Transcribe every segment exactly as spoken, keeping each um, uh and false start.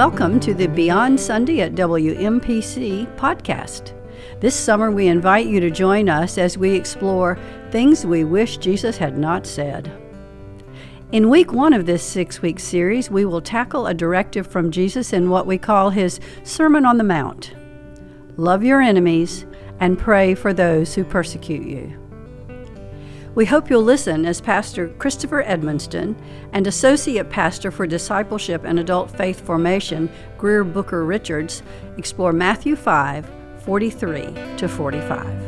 Welcome to the Beyond Sunday at W M P C podcast. This summer we invite you to join us as we explore things we wish Jesus had not said. In week one of this six-week series, we will tackle a directive from Jesus in what we call his Sermon on the Mount. Love your enemies and pray for those who persecute you. We hope you'll listen as Pastor Christopher Edmonston and Associate Pastor for Discipleship and Adult Faith Formation, Greer Booker Richards, explore Matthew five, forty-three to forty-five.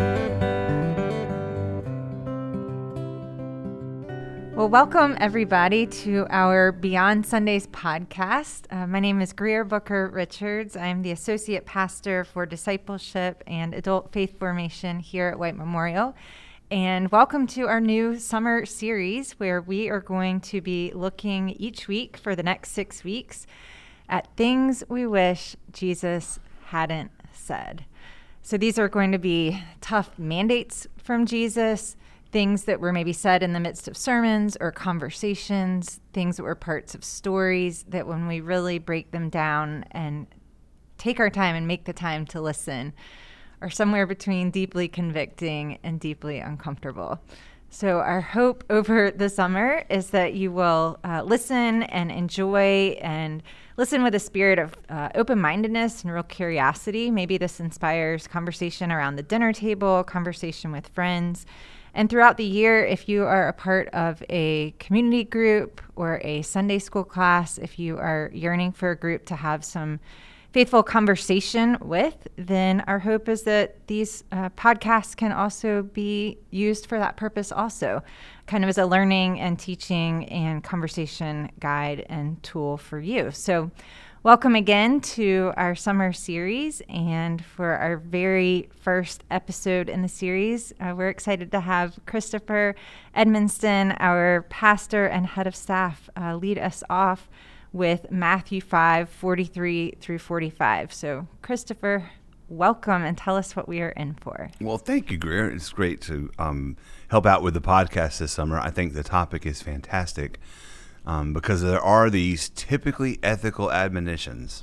Well, welcome everybody to our Beyond Sundays podcast. Uh, my name is Greer Booker Richards. I'm the Associate Pastor for Discipleship and Adult Faith Formation here at White Memorial. And welcome to our new summer series where we are going to be looking each week for the next six weeks at things we wish Jesus hadn't said. So these are going to be tough mandates from Jesus, things that were maybe said in the midst of sermons or conversations, things that were parts of stories that when we really break them down and take our time and make the time to listen, are somewhere between deeply convicting and deeply uncomfortable. So our hope over the summer is that you will uh, listen and enjoy and listen with a spirit of uh, open-mindedness and real curiosity. Maybe this inspires conversation around the dinner table, conversation with friends. And throughout the year, if you are a part of a community group or a Sunday school class, if you are yearning for a group to have some faithful conversation with, then our hope is that these uh, podcasts can also be used for that purpose also, kind of as a learning and teaching and conversation guide and tool for you. So welcome again to our summer series, and for our very first episode in the series, uh, we're excited to have Christopher Edmonston, our pastor and head of staff, uh, lead us off with Matthew five, forty-three through forty-five. So Christopher, welcome, and tell us what we are in for. Well, thank you, Greer. It's great to um, help out with the podcast this summer. I think the topic is fantastic um, because there are these typically ethical admonitions,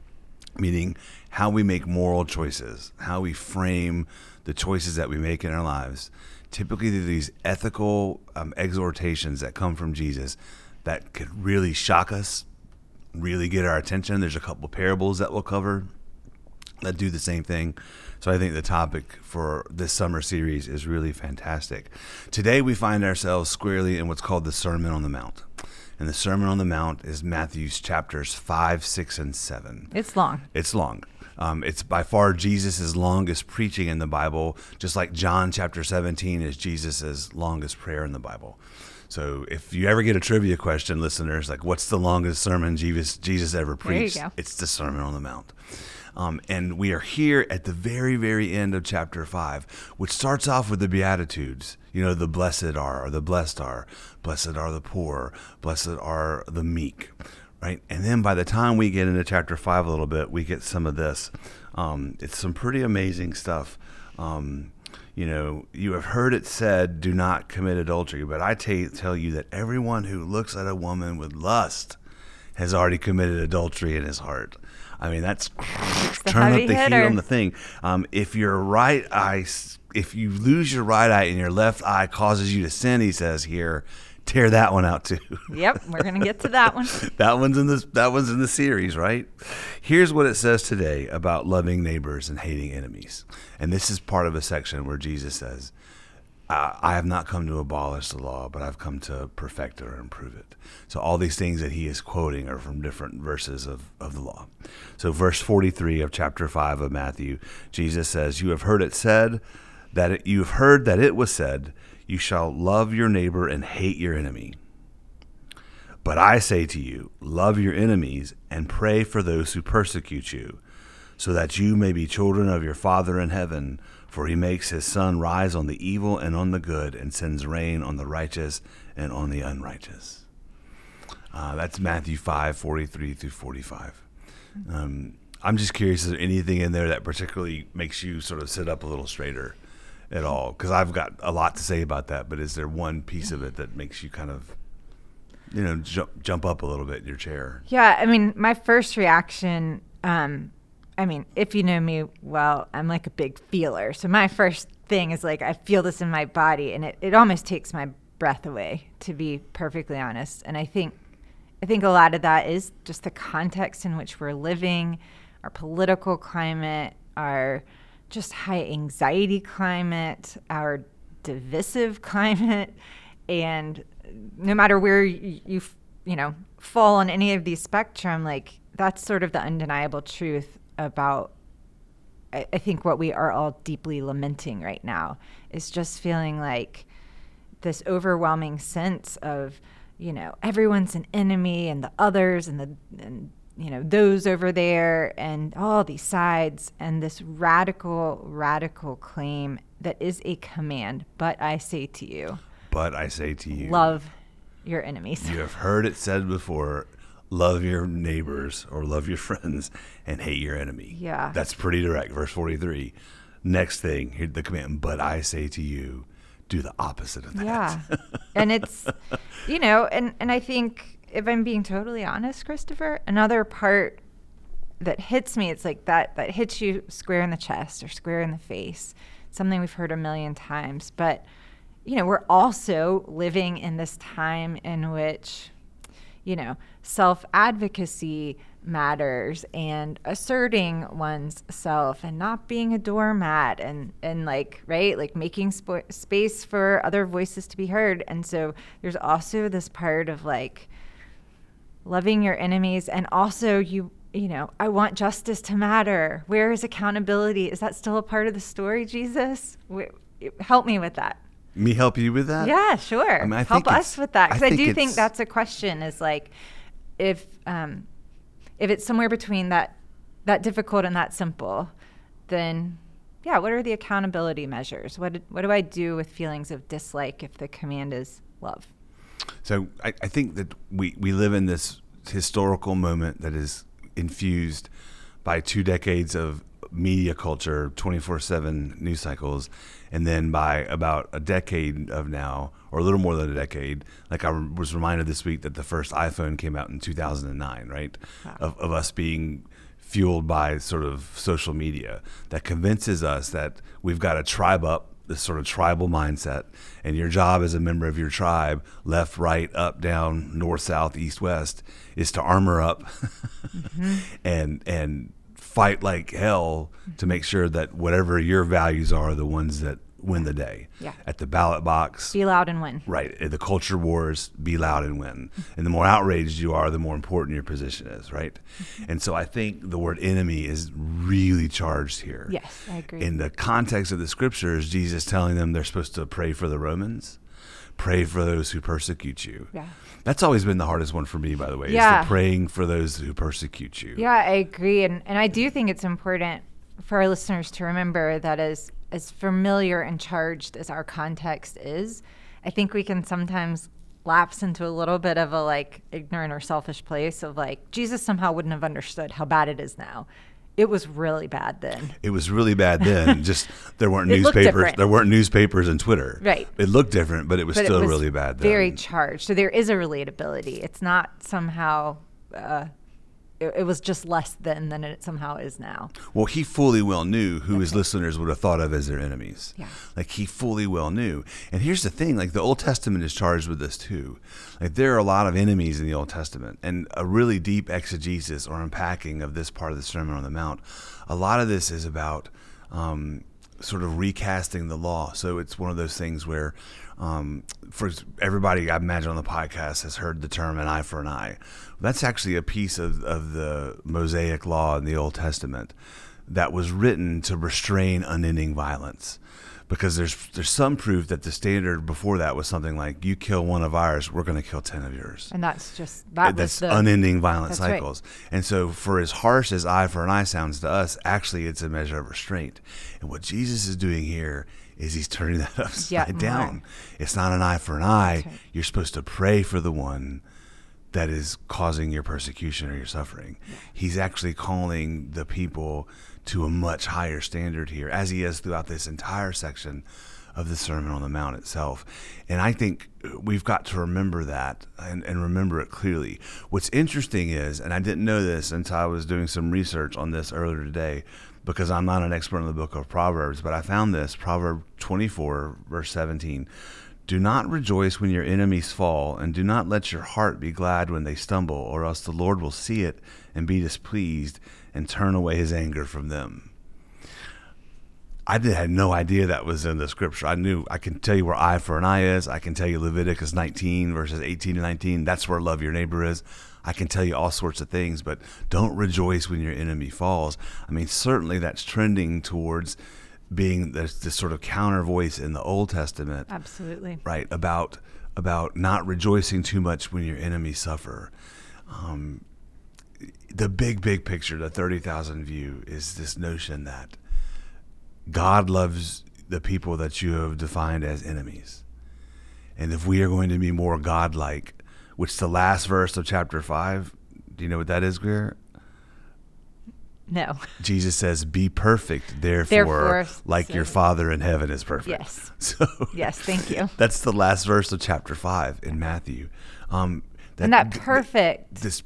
meaning how we make moral choices, how we frame the choices that we make in our lives. Typically, there are these ethical um, exhortations that come from Jesus that could really shock us, really get our attention. There's a couple parables that we'll cover that do the same thing. So I think the topic for this summer series is really fantastic. Today we find ourselves squarely in what's called the Sermon on the Mount. And the Sermon on the Mount is Matthew's chapters five, six, and seven. It's long. It's long. Um, it's by far Jesus' longest preaching in the Bible, just like John chapter seventeen is Jesus' longest prayer in the Bible. So if you ever get a trivia question, listeners, like what's the longest sermon Jesus, Jesus ever preached? There you go. It's the Sermon on the Mount. Um, and we are here at the very, very end of chapter five, which starts off with the Beatitudes. You know, the blessed are, or the blessed are, blessed are the poor, blessed are the meek, right? And then by the time we get into chapter five a little bit, we get some of this. Um, it's some pretty amazing stuff. Um, You know, you have heard it said, do not commit adultery. But I t- tell you that everyone who looks at a woman with lust has already committed adultery in his heart. I mean, that's turn up the heat on the thing. Um, if your right eye, if you lose your right eye and your left eye causes you to sin, he says here, tear that one out too. Yep, we're going to get to that one. that one's in this. That one's in the series, right? Here's what it says today about loving neighbors and hating enemies, and this is part of a section where Jesus says, "I have not come to abolish the law, but I've come to perfect it or improve it." So all these things that he is quoting are from different verses of, of the law. So verse forty-three of chapter five of Matthew, Jesus says, "You have heard it said that it, you have heard that it was said, you shall love your neighbor and hate your enemy. But I say to you, love your enemies and pray for those who persecute you, so that you may be children of your Father in heaven, for he makes his sun rise on the evil and on the good, and sends rain on the righteous and on the unrighteous." Uh, that's Matthew five, forty-three through forty-five. Um, I'm just curious, is there anything in there that particularly makes you sort of sit up a little straighter at all? Because I've got a lot to say about that, but is there one piece of it that makes you kind of you know, jump, jump up a little bit in your chair. Yeah, I mean, my first reaction, um, I mean, if you know me well, I'm like a big feeler. So my first thing is like, I feel this in my body, and it, it almost takes my breath away, to be perfectly honest. And I think, I think a lot of that is just the context in which we're living, our political climate, our just high anxiety climate, our divisive climate, and no matter where you, you you know fall on any of these spectrum, like that's sort of the undeniable truth about I, I think what we are all deeply lamenting right now is just feeling like this overwhelming sense of, you know, everyone's an enemy and the others and the and you know those over there and all these sides, and this radical radical claim that is a command. But I say to you, But I say to you, love your enemies. You have heard it said before, love your neighbors or love your friends and hate your enemy. Yeah. That's pretty direct. Verse forty-three. Next thing, here the command, but I say to you, do the opposite of that. Yeah. And it's, you know, and, and I think if I'm being totally honest, Christopher, another part that hits me, it's like that, that hits you square in the chest or square in the face, something we've heard a million times. But, you know, we're also living in this time in which, you know, self-advocacy matters and asserting one's self and not being a doormat and, and like, right, like making sp- space for other voices to be heard. And so there's also this part of like loving your enemies, and also you, you know, I want justice to matter. Where is accountability? Is that still a part of the story, Jesus? Where, help me with that. Me help you with that? Yeah, sure. I mean, I help think us with that, because I, I think do think it's- that's a question. Is like, if um, if it's somewhere between that that difficult and that simple, then yeah, what are the accountability measures? What what do I do with feelings of dislike if the command is love? So I, I think that we, we live in this historical moment that is infused by two decades of media culture, twenty-four seven news cycles, and then by about a decade of now, or a little more than a decade, like I was reminded this week that the first iPhone came out in two thousand nine, right? Wow. Of, of us being fueled by sort of social media that convinces us that we've got to tribe up, this sort of tribal mindset, and your job as a member of your tribe, left, right, up, down, north, south, east, west, is to armor up mm-hmm. and and fight like hell to make sure that whatever your values are, the ones that win the day. Yeah. At the ballot box. Be loud and win. Right. At the culture wars, be loud and win. And the more outraged you are, the more important your position is, right? Mm-hmm. And so I think the word enemy is really charged here. Yes, I agree. In the context of the scriptures, Jesus telling them they're supposed to pray for the Romans, pray for those who persecute you. Yeah. That's always been the hardest one for me, by the way, yeah. is the praying for those who persecute you. Yeah, I agree. And and I do think it's important for our listeners to remember that as as familiar and charged as our context is, I think we can sometimes lapse into a little bit of a like ignorant or selfish place of like, Jesus somehow wouldn't have understood how bad it is now. It was really bad then. It was really bad then. Just there weren't It looked newspapers. different. There weren't newspapers and Twitter. Right. It looked different, but it was But still it was really bad then. very charged. So there is a relatability. It's not somehow, uh, it, it was just less then than it somehow is now. Well, he fully well knew who That's his right. listeners would have thought of as their enemies. Yeah. Like he fully well knew. And here's the thing, like the Old Testament is charged with this too. Like there are a lot of enemies in the Old Testament, and a really deep exegesis or unpacking of this part of the Sermon on the Mount. A lot of this is about um, sort of recasting the law. So it's one of those things where um, for everybody, I imagine on the podcast, has heard the term an eye for an eye. That's actually a piece of, of the Mosaic law in the Old Testament that was written to restrain unending violence. Because there's there's some proof that the standard before that was something like, you kill one of ours, we're going to kill ten of yours. And that's just, that That's was the, unending violent that's cycles. Right. And so for as harsh as eye for an eye sounds to us, actually it's a measure of restraint. And what Jesus is doing here is he's turning that upside yeah, down. more. It's not an eye for an eye. Right. You're supposed to pray for the one that is causing your persecution or your suffering. Yeah. He's actually calling the people to a much higher standard here, as he is throughout this entire section of the Sermon on the Mount itself. And I think we've got to remember that and, and remember it clearly. What's interesting is, and I didn't know this until I was doing some research on this earlier today, because I'm not an expert in the book of Proverbs, but I found this, Proverb twenty-four, verse seventeen. Do not rejoice when your enemies fall, and do not let your heart be glad when they stumble, or else the Lord will see it and be displeased and turn away his anger from them. I did, had no idea that was in the scripture. I knew, I can tell you where eye for an eye is. I can tell you Leviticus nineteen, verses eighteen and nineteen. That's where love your neighbor is. I can tell you all sorts of things, but don't rejoice when your enemy falls. I mean, certainly that's trending towards being this, this sort of counter voice in the Old Testament. Absolutely. Right, about about not rejoicing too much when your enemies suffer. Um, the big, big picture, the thirty thousand view, is this notion that God loves the people that you have defined as enemies. And if we are going to be more God-like, which the last verse of chapter five, do you know what that is, Greer? No. Jesus says, be perfect, therefore, Therefore, like so- your Father in heaven is perfect. Yes. So Yes, thank you. that's the last verse of chapter five in Matthew. Um, And that th- perfect This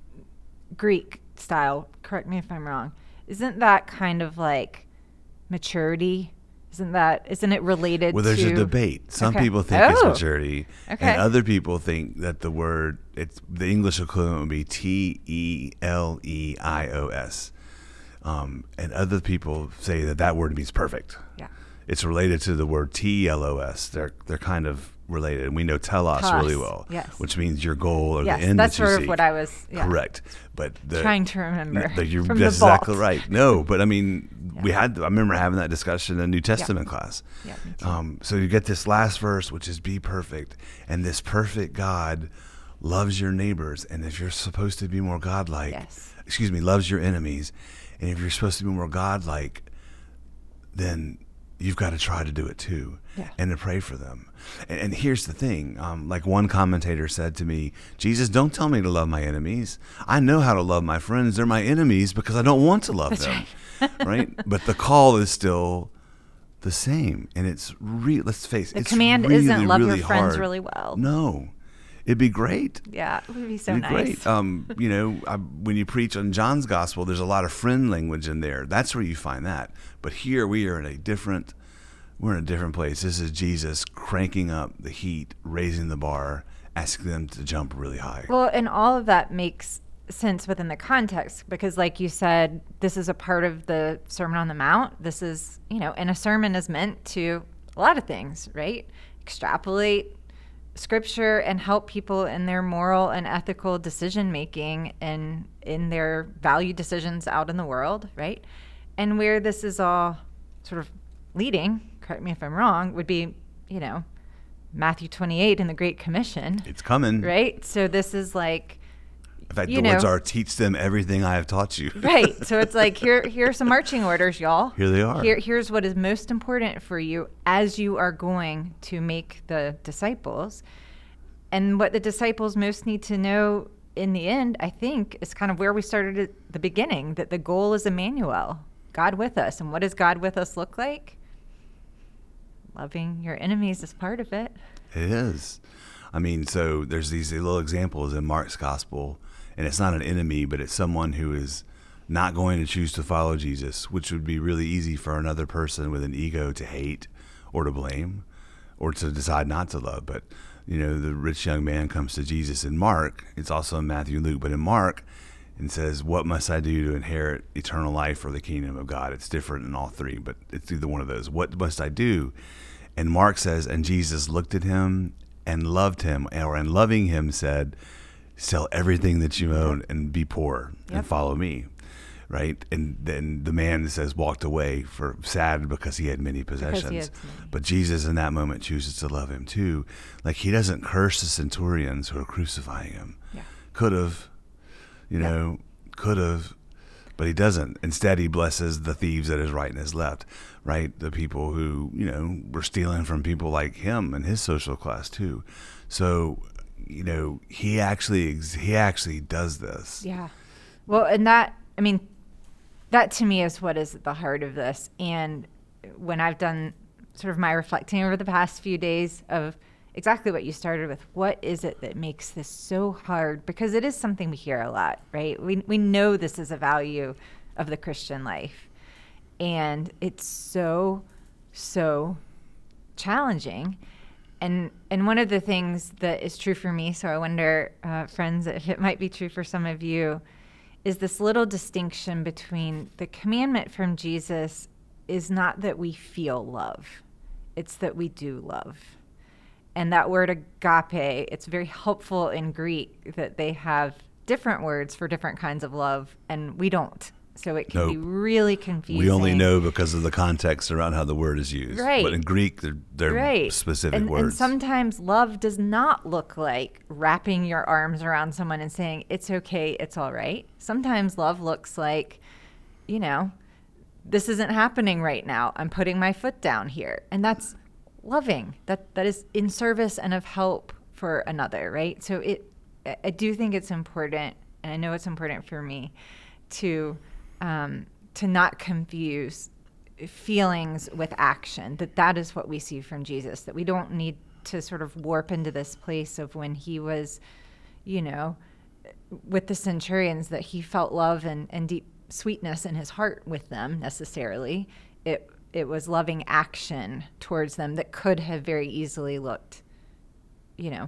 Greek style, correct me if I'm wrong, isn't that kind of like maturity? Isn't that, isn't it related well, there's to... a debate. Some Okay. people think it's Oh. maturity, Okay. and other people think that the word, it's the English equivalent would be T E L E I O S. Um, and other people say that that word means perfect. Yeah. It's related to the word T E L O S. They're they're kind of related, and we know telos Telos, really well, yes. which means your goal or Yes, the end that's that you sort of seek. what I was yeah, Correct, but the, trying to remember. No, you're from that's the vault. exactly right. No, but I mean, Yeah. we had. I remember having that discussion in New Testament class. Yeah, me too. Um, so you get this last verse, which is "Be perfect," and this perfect God loves your neighbors, and if you're supposed to be more godlike, Yes. excuse me, loves your enemies, and if you're supposed to be more godlike, then you've got to try to do it too, Yeah. and to pray for them. And, and here's the thing, um, like one commentator said to me, Jesus, don't tell me to love my enemies. I know how to love my friends. They're my enemies because I don't want to love That's them, right. right? But the call is still the same, and it's re- let's face it, The it's command really, isn't love really your friends hard. really well. No, it'd be great. Yeah, it would be so It'd be nice. great. Um, you know, I, when you preach on John's gospel, there's a lot of friend language in there. That's where you find that. But here we are in a different, we're in a different place. This is Jesus cranking up the heat, raising the bar, asking them to jump really high. Well, and all of that makes sense within the context because, like you said, this is a part of the Sermon on the Mount. This is, you know, and a sermon is meant to a lot of things, right? Extrapolate scripture and help people in their moral and ethical decision making and in their value decisions out in the world, right? And where this is all sort of leading, correct me if I'm wrong, would be, you know, Matthew twenty-eight in the Great Commission, It's coming. right? So this is like, In fact, you the words know. are, teach them everything I have taught you. right. So it's like, here, here are some marching orders, y'all. Here they are. Here, here's what is most important for you as you are going to make the disciples. And what the disciples most need to know in the end, I think, is kind of where we started at the beginning, that the goal is Emmanuel, God with us. And what does God with us look like? Loving your enemies is part of it. It is. I mean, so there's these little examples in Mark's gospel, and it's not an enemy, but it's someone who is not going to choose to follow Jesus, which would be really easy for another person with an ego to hate or to blame or to decide not to love. But, you know, the rich young man comes to Jesus in Mark. It's also in Matthew and Luke, but in Mark, and says, what must I do to inherit eternal life or the kingdom of God? It's different in all three, but it's either one of those. What must I do? And Mark says, and Jesus looked at him and loved him, or in loving him said, sell everything that you own and be poor Yep. and follow me, right? And then the man says walked away for sad because he had many possessions. he had many. But Jesus in that moment chooses to love him too. Like he doesn't curse the centurions who are crucifying him. Yeah. Could have, you Yeah. know, could have, but he doesn't. Instead, he blesses the thieves at his right and his left, right? The people who, you know, were stealing from people like him and his social class too. So, you know, he actually, he actually does this. Yeah. Well, and that, I mean, that to me is what is at the heart of this. And when I've done sort of my reflecting over the past few days of exactly what you started with. What is it that makes this so hard? Because it is something we hear a lot, right? We we know this is a value of the Christian life. And it's so, so challenging. And and one of the things that is true for me, so I wonder, uh, friends, if it might be true for some of you, is this little distinction between the commandment from Jesus is not that we feel love. It's that we do love. And that word agape, it's very helpful in Greek that they have different words for different kinds of love, and we don't. So it can Nope. be really confusing. We only know because of the context around how the word is used. Right. But in Greek, they're, they're right. specific and, words. And sometimes love does not look like wrapping your arms around someone and saying, it's okay, it's all right. Sometimes love looks like, you know, this isn't happening right now. I'm putting my foot down here. And that's loving. That that is in service and of help for another, right? So it, I do think it's important, and I know it's important for me, to um, to not confuse feelings with action. That that is what we see from Jesus. That we don't need to sort of warp into this place of when he was, you know, with the centurions, that he felt love and, and deep sweetness in his heart with them necessarily. It it was loving action towards them that could have very easily looked, you know,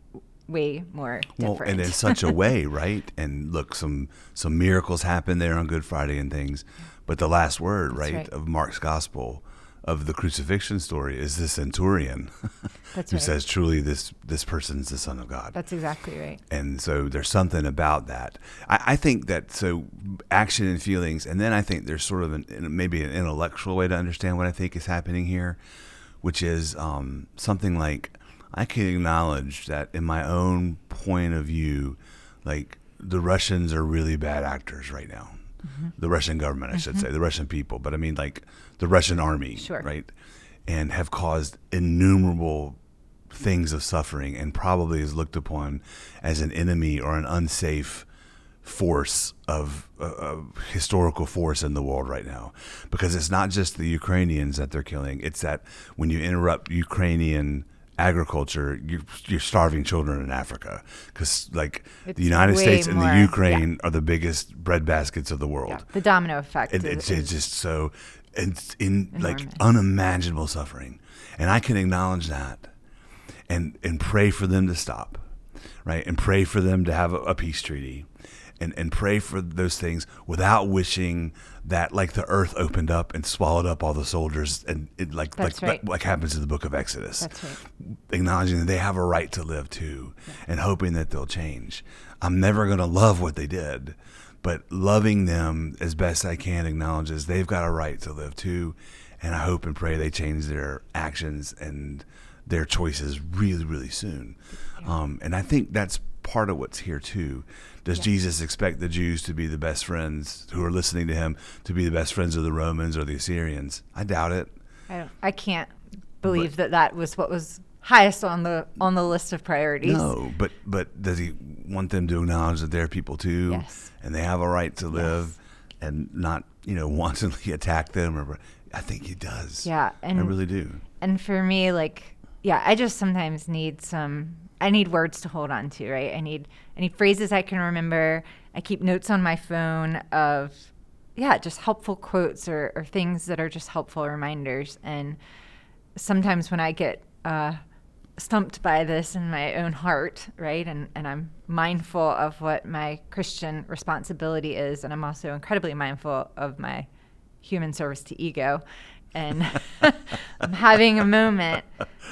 way more different. Well, and in such a way, right? And look, some some miracles happen there on Good Friday and things, but the last word, right, right, of Mark's gospel, of the crucifixion story, is the centurion That's who right. says, truly, this this person's the Son of God. That's exactly right. And so there's something about that. I, I think that, so action and feelings, and then I think there's sort of an, maybe an intellectual way to understand what I think is happening here, which is um, something like, I can acknowledge that in my own point of view, like the Russians are really bad actors right now. Mm-hmm. The Russian government, I should mm-hmm. say, the Russian people, but I mean like the Russian army, sure. right? And have caused innumerable things of suffering, and probably is looked upon as an enemy or an unsafe force of uh, historical force in the world right now. Because it's not just the Ukrainians that they're killing. It's that when you interrupt Ukrainian agriculture, you're, you're starving children in Africa, because like it's the United States and more, the Ukraine yeah. are the biggest breadbaskets of the world. Yeah. The domino effect. It, is, it's, it's just so, it's in enormous. Like unimaginable suffering, and I can acknowledge that, and and pray for them to stop, right, and pray for them to have a, a peace treaty, and and pray for those things without wishing that like the earth opened up and swallowed up all the soldiers, and it like That's like, right. like like happens in the book of Exodus. That's right. Acknowledging that they have a right to live too, yeah. and hoping that they'll change. I'm never going to love what they did, but loving them as best I can acknowledges they've got a right to live too, and I hope and pray they change their actions and their choices really, really soon. Yeah. Um, and I think that's part of what's here too. Does yeah. Jesus expect the Jews to be the best friends who are listening to him, to be the best friends of the Romans or the Assyrians? I doubt it. I don't. I can't believe But, that that was what was highest on the on the list of priorities. No, but but does he want them to acknowledge that they're people too, yes. and they have a right to live, yes. and not, you know, wantonly attack them? Or I think he does. Yeah, and I really do. And for me, like, yeah, I just sometimes need some. I need words to hold on to, right? I need I need phrases I can remember. I keep notes on my phone of, yeah, just helpful quotes or, or things that are just helpful reminders. And sometimes when I get uh, stumped by this in my own heart, right, and, and I'm mindful of what my Christian responsibility is, and I'm also incredibly mindful of my human service to ego, and I'm having a moment,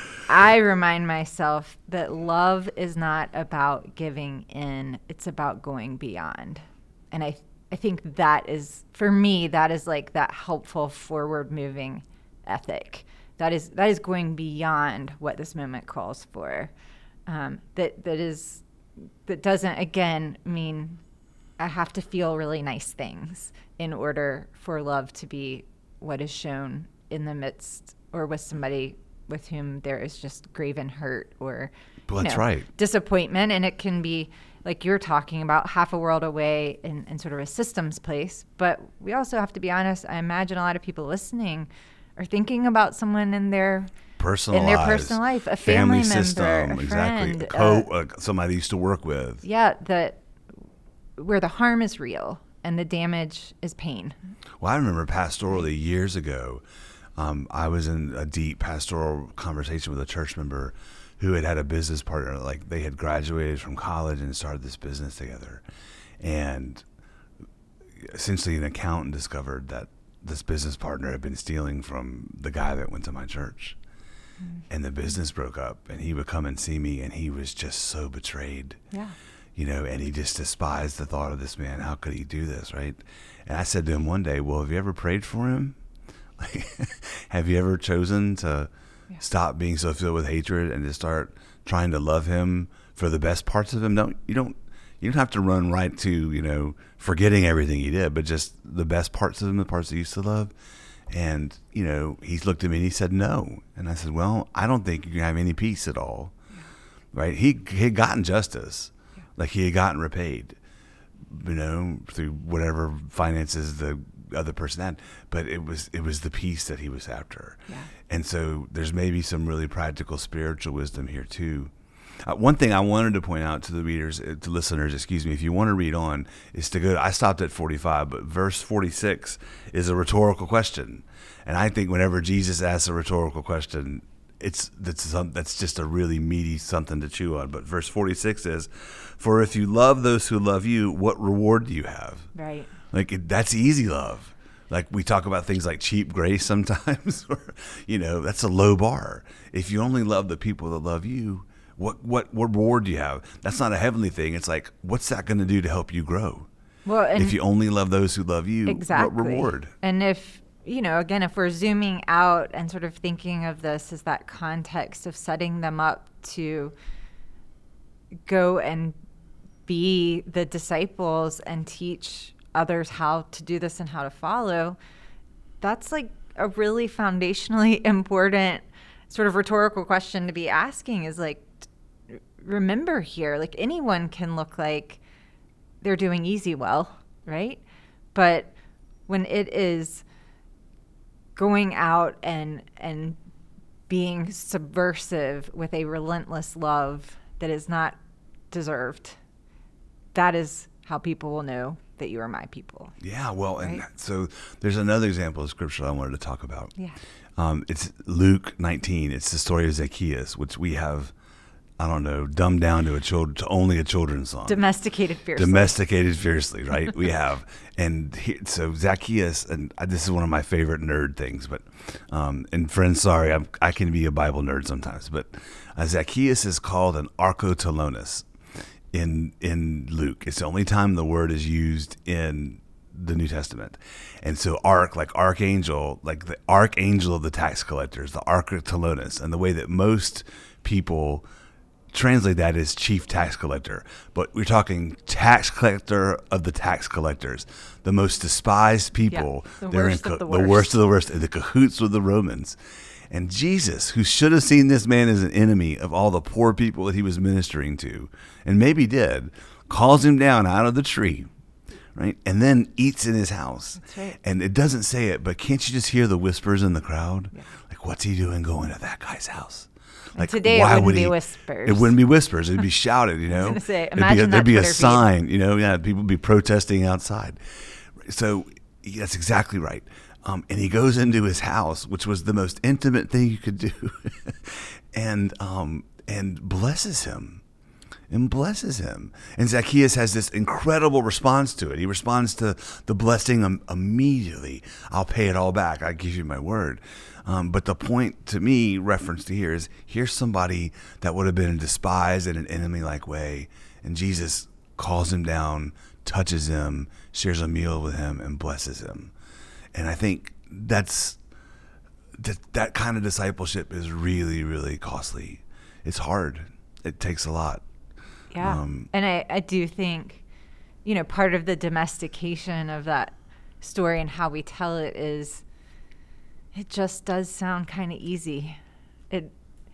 I remind myself that love is not about giving in, it's about going beyond. And I I think that is, for me, that is like that helpful forward moving ethic. That is that is going beyond what this moment calls for. Um, that that is that doesn't again mean I have to feel really nice things in order for love to be what is shown in the midst or with somebody with whom there is just graven hurt or well, that's you know, right. disappointment. And it can be, like you're talking about, half a world away in, in sort of a systems place. But we also have to be honest. I imagine a lot of people listening or thinking about someone in their personal in their lives, personal life, a family, family member, system, a exactly, friend, a co, uh, uh, somebody they used to work with. Yeah, that where the harm is real and the damage is pain. Well, I remember pastorally years ago, um, I was in a deep pastoral conversation with a church member who had had a business partner. Like they had graduated from college and started this business together, and essentially an accountant discovered that this business partner had been stealing from the guy that went to my church. Mm. And the business broke up, and he would come and see me, and he was just so betrayed. Yeah. You know, and he just despised the thought of this man. How could he do this, right? And I said to him one day, well, have you ever prayed for him? Like, have you ever chosen to yeah. stop being so filled with hatred and to start trying to love him for the best parts of him? Don't you don't you don't have to run right to, you know, forgetting everything he did, but just the best parts of him, the parts he used to love. And, you know, he looked at me and he said no. And I said, well, I don't think you can have any peace at all. Yeah. Right? He, he had gotten justice. Yeah. Like he had gotten repaid, you know, through whatever finances the other person had. But it was it was the peace that he was after. Yeah. And so there's maybe some really practical spiritual wisdom here too. Uh, one thing I wanted to point out to the readers, uh, to listeners, excuse me, if you want to read on, is to go. I stopped at forty-five, but verse forty-six is a rhetorical question, and I think whenever Jesus asks a rhetorical question, it's that's some, that's just a really meaty something to chew on. But verse forty-six is, "For if you love those who love you, what reward do you have?" Right. Like it, that's easy love. Like we talk about things like cheap grace sometimes, or you know, that's a low bar. If you only love the people that love you, What, what what reward do you have? That's not a heavenly thing. It's like, what's that going to do to help you grow? Well, and if you only love those who love you, exactly. what reward? And if, you know, again, if we're zooming out and sort of thinking of this as that context of setting them up to go and be the disciples and teach others how to do this and how to follow, that's like a really foundationally important sort of rhetorical question to be asking is like, remember here, like anyone can look like they're doing easy well, right? But when it is going out and and being subversive with a relentless love that is not deserved, that is how people will know that you are my people. Yeah, well, right? And so there's another example of scripture I wanted to talk about. Yeah. Um, it's Luke nineteen. It's the story of Zacchaeus, which we have, I don't know, dumbed down to a child, to only a children's song. Domesticated fiercely. Domesticated fiercely, right? We have. And he, so Zacchaeus, and this is one of my favorite nerd things, but, um, and friends, sorry, I'm, I can be a Bible nerd sometimes, but uh, Zacchaeus is called an archotalonis in, in Luke. It's the only time the word is used in the New Testament. And so arch, like archangel, like the archangel of the tax collectors, the archotalonis, and the way that most people translate that as chief tax collector. But we're talking tax collector of the tax collectors, the most despised people. Yeah, the They're worst in of co- the worst. the worst of the worst, in the cahoots with the Romans. And Jesus, who should have seen this man as an enemy of all the poor people that he was ministering to, and maybe did, calls him down out of the tree, right? And then eats in his house. That's right. And it doesn't say it, but can't you just hear the whispers in the crowd? Yeah. Like, what's he doing going to that guy's house? Like, today it why wouldn't would be he, whispers. It wouldn't be whispers. It'd be shouted, you know? I was gonna say, It'd be a, imagine there'd that be a Twitter feed. sign, you know? Yeah, people would be protesting outside. So that's exactly right. Um, and he goes into his house, which was the most intimate thing you could do, and um, and blesses him. And blesses him. And Zacchaeus has this incredible response to it. He responds to the blessing um, immediately. I'll pay it all back. I give you my word. Um, but the point to me referenced here is here's somebody that would have been despised in an enemy-like way. And Jesus calls him down, touches him, shares a meal with him, and blesses him. And I think that's that, that kind of discipleship is really, really costly. It's hard. It takes a lot. Yeah. Um, and I, I do think, you know, part of the domestication of that story and how we tell it is it just does sound kind of easy. It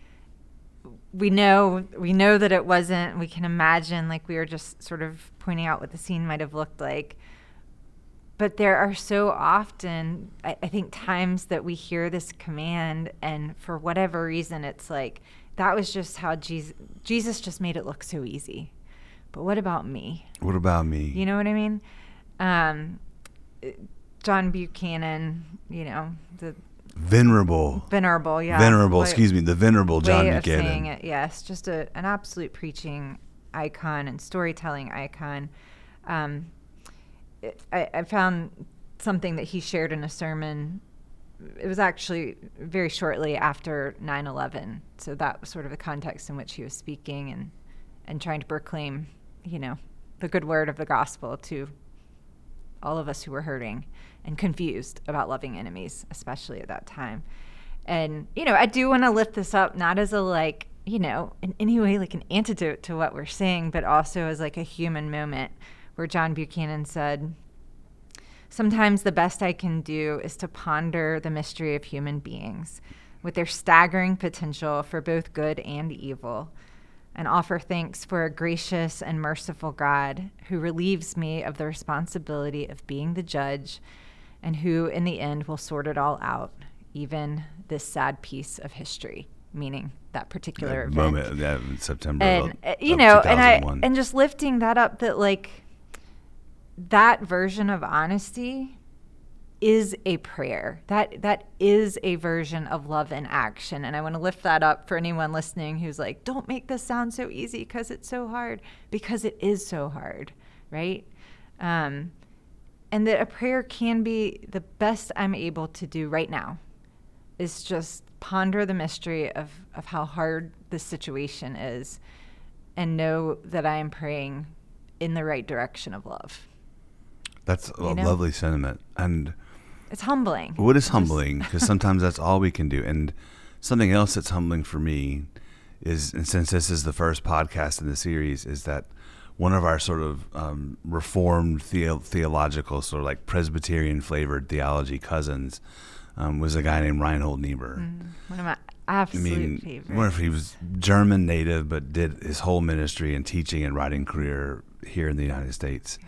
we know we know that it wasn't. We can imagine, like we were just sort of pointing out what the scene might have looked like. but there are so often, I, I think, times that we hear this command, and for whatever reason, it's like, that was just how Jesus, Jesus just made it look so easy. But what about me? What about me? You know what I mean? Um, John Buchanan, you know, the Venerable. Venerable, yeah. Venerable, Way- excuse me, the venerable John way of Buchanan. saying it, yes. Just a, an absolute preaching icon and storytelling icon. Um, it, I, I found something that he shared in a sermon. It was actually very shortly after nine eleven. So that was sort of the context in which he was speaking and, and trying to proclaim, you know, the good word of the gospel to all of us who were hurting and confused about loving enemies, especially at that time. And, you know, I do want to lift this up, not as a, like, you know, in any way like an antidote to what we're saying, but also as like a human moment where John Buchanan said, sometimes the best I can do is to ponder the mystery of human beings with their staggering potential for both good and evil, and offer thanks for a gracious and merciful God who relieves me of the responsibility of being the judge and who in the end will sort it all out, even this sad piece of history, meaning that particular That event. moment, yeah, in September And, of, uh, you of know, and two thousand one. I, and just lifting that up, that like that version of honesty is a prayer. That that is a version of love in action. And I want to lift that up for anyone listening who's like, don't make this sound so easy because it's so hard, because it is so hard, right? Um, and that a prayer can be the best I'm able to do right now is just ponder the mystery of, of how hard this situation is and know that I am praying in the right direction of love. That's a you know? lovely sentiment. And It's humbling. what is humbling? Because sometimes that's all we can do. And something else that's humbling for me is, and since this is the first podcast in the series, is that one of our sort of um, reformed theo- theological, sort of like Presbyterian flavored theology cousins um, was a guy named Reinhold Niebuhr. Mm, one of my I absolute mean, favorites. wonder if he was German native, but did his whole ministry and teaching and writing career here in the United States.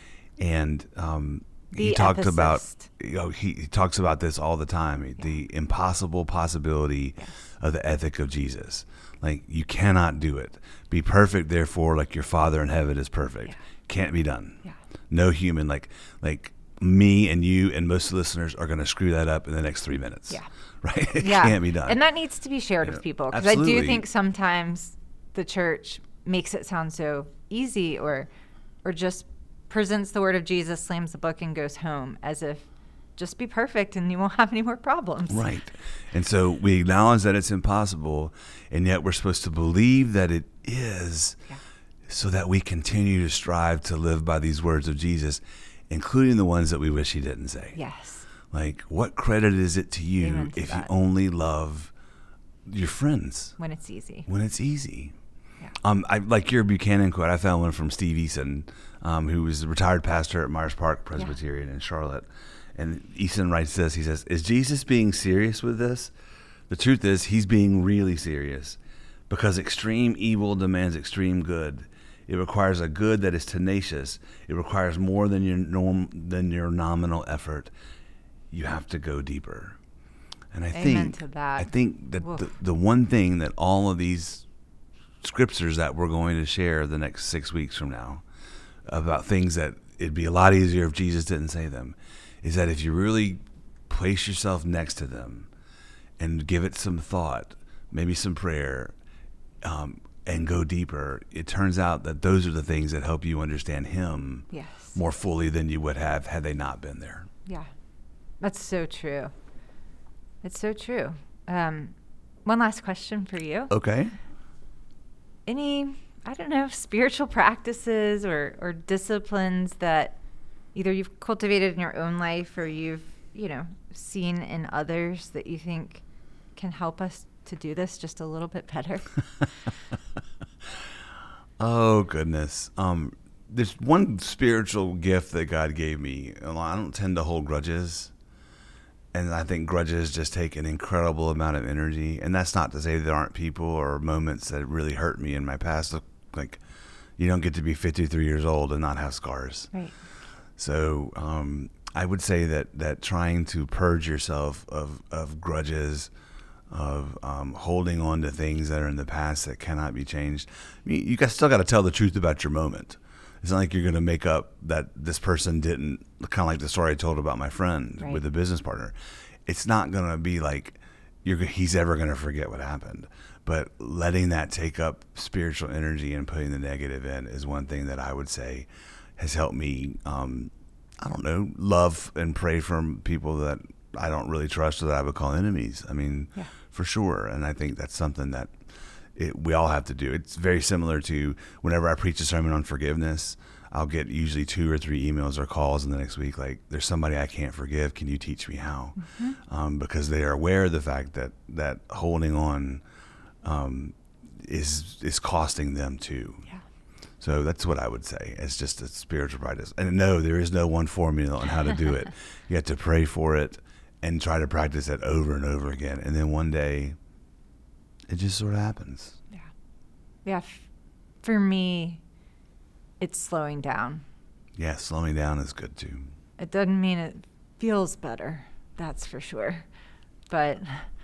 And um, The he talked about, ethicist. you know, he, he talks about this all the time, Yeah. the impossible possibility Yes. of the ethic of Jesus. Like, you cannot do it. Be perfect, therefore, like your Father in heaven is perfect. Yeah. Can't be done. Yeah. No human, like like me and you and most listeners are going to screw that up in the next three minutes. Yeah. Right? It Yeah. can't be done. And that needs to be shared You with know, people, because I do absolutely. think sometimes the church makes it sound so easy, or or just presents the word of Jesus, slams the book, and goes home as if just be perfect and you won't have any more problems. Right. And so we acknowledge that it's impossible, and yet we're supposed to believe that it is, Yeah. so that we continue to strive to live by these words of Jesus, including the ones that we wish he didn't say. Yes. Like, what credit is it to you Amen to if that. you only love your friends When it's easy. when it's easy? Yeah. Um, I like your Buchanan quote. I found one from Steve Eason, um, who was a retired pastor at Myers Park Presbyterian in Charlotte. And Eason writes this. He says, "Is Jesus being serious with this? The truth is, he's being really serious, because extreme evil demands extreme good. It requires a good that is tenacious. It requires more than your norm than your nominal effort. You have to go deeper." And I Amen think to that. I think that Woof. the, the one thing that all of these scriptures that we're going to share the next six weeks from now about things that it'd be a lot easier if Jesus didn't say them, is that if you really place yourself next to them and give it some thought, maybe some prayer, um, and go deeper, it turns out that those are the things that help you understand him Yes. more fully than you would have had they not been there. Yeah. That's so true. It's so true. Um, one last question for you. Okay. Any, I don't know, spiritual practices or, or disciplines that either you've cultivated in your own life or you've, you know, seen in others that you think can help us to do this just a little bit better? Oh, goodness. Um, there's one spiritual gift that God gave me. I don't tend to hold grudges. And I think grudges just take an incredible amount of energy. And that's not to say there aren't people or moments that really hurt me in my past. Like, you don't get to be fifty-three years old and not have scars. Right. So um, I would say that, that trying to purge yourself of, of grudges, of um, holding on to things that are in the past that cannot be changed. I mean, you guys still got to tell the truth about your moment. It's not like you're going to make up that this person didn't, kind of like the story I told about my friend Right. with the business partner. It's not going to be like you're, he's ever going to forget what happened. But letting that take up spiritual energy and putting the negative in is one thing that I would say has helped me, um, I don't know, love and pray for people that I don't really trust or that I would call enemies. I mean, Yeah. for sure. And I think that's something that it, we all have to do. It's very similar to whenever I preach a sermon on forgiveness, I'll get usually two or three emails or calls in the next week like, there's somebody I can't forgive. Can you teach me how? Mm-hmm. Um, because they are aware of the fact that, that holding on um, is is costing them too. Yeah. So that's what I would say. It's just a spiritual practice. And no, there is no one formula on how to do it. You have to pray for it and try to practice it over and over again. And then one day, it just sort of happens. Yeah. Yeah. F- for me, it's slowing down. Yeah, slowing down is good too. It doesn't mean it feels better, that's for sure. But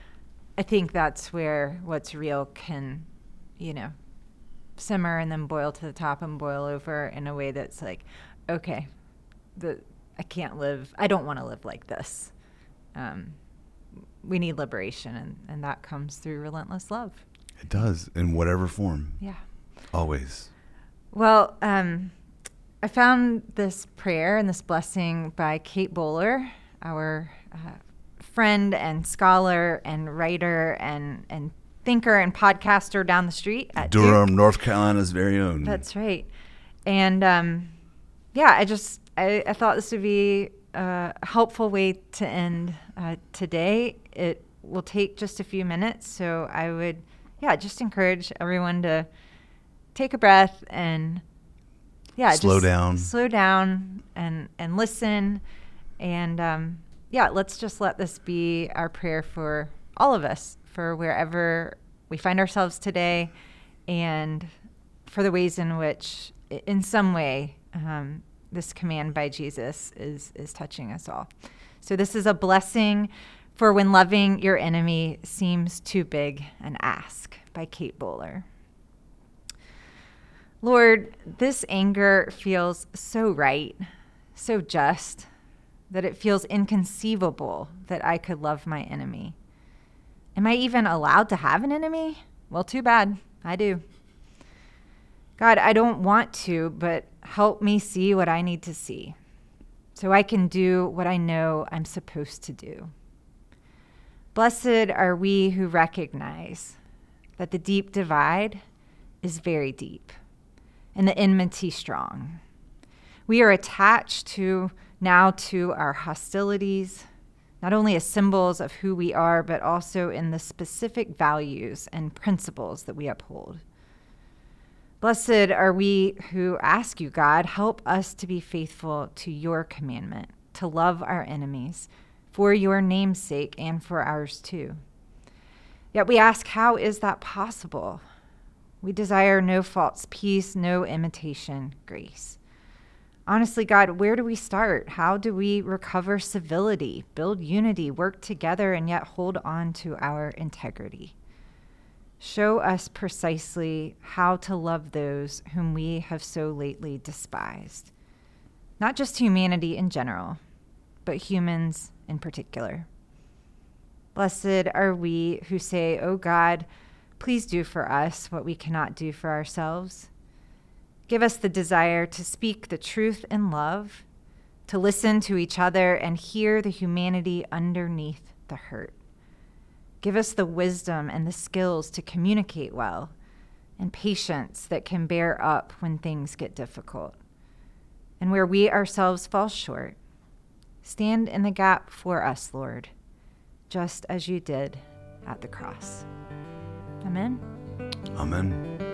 I think that's where what's real can, you know, simmer and then boil to the top and boil over in a way that's like, okay, the I can't live, I don't want to live like this. Um, we need liberation, and, and that comes through relentless love. It does, in whatever form. Yeah. Always. Well, um, I found this prayer and this blessing by Kate Bowler, our uh, friend and scholar and writer and, and thinker and podcaster down the street at Durham, Duke. North Carolina's very own. That's right. And um, yeah, I just, I, I thought this would be a helpful way to end uh, today. It will take just a few minutes, so I would, yeah, just encourage everyone to take a breath and yeah, Slow just down. slow down and, and listen. And um, yeah, let's just let this be our prayer for all of us, for wherever we find ourselves today, and for the ways in which, in some way, um, this command by Jesus is, is touching us all. So this is a blessing for when loving your enemy seems too big an ask, by Kate Bowler. Lord, this anger feels so right, so just, that it feels inconceivable that I could love my enemy. Am I even allowed to have an enemy? Well, too bad. I do. God, I don't want to, but help me see what I need to see so I can do what I know I'm supposed to do. Blessed are we who recognize that the deep divide is very deep and the enmity strong. We are attached to now to our hostilities, not only as symbols of who we are, but also in the specific values and principles that we uphold. Blessed are we who ask you, God, help us to be faithful to your commandment, to love our enemies for your name's sake and for ours too. Yet we ask, how is that possible? We desire no false peace, no imitation grace. Honestly, God, where do we start? How do we recover civility, build unity, work together, and yet hold on to our integrity? Show us precisely how to love those whom we have so lately despised. Not just humanity in general, but humans in particular. Blessed are we who say, "Oh God, please do for us what we cannot do for ourselves. Give us the desire to speak the truth in love, to listen to each other and hear the humanity underneath the hurt. Give us the wisdom and the skills to communicate well, and patience that can bear up when things get difficult. And where we ourselves fall short, stand in the gap for us, Lord, just as you did at the cross." Amen. Amen.